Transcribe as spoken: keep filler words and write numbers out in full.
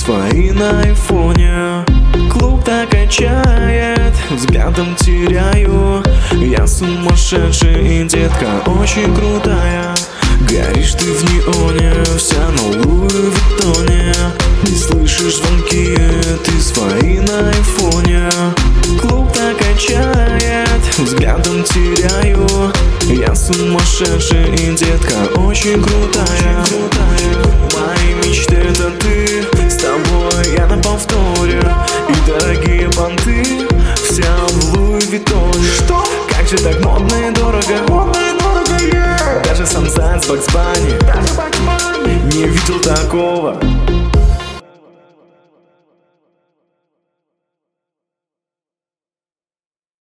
свои на айфоне. Клуб так качает, взглядом теряю. Я сумасшедший, и детка очень крутая. Горишь ты в неоне, вся на Луи Виттоне. Не слышишь звонки, ты свои на айфоне. Клуб так качает, взглядом теряю. Я сумасшедший, и детка очень крутая. Мои мечты — это ты, с тобой я на повторе. И дорогие понты, вся в Луи Виттоне. Что? Как же так модно и дорого, модно и дорого, yeah. Даже сам Заяц Бакс Банни не видел такого.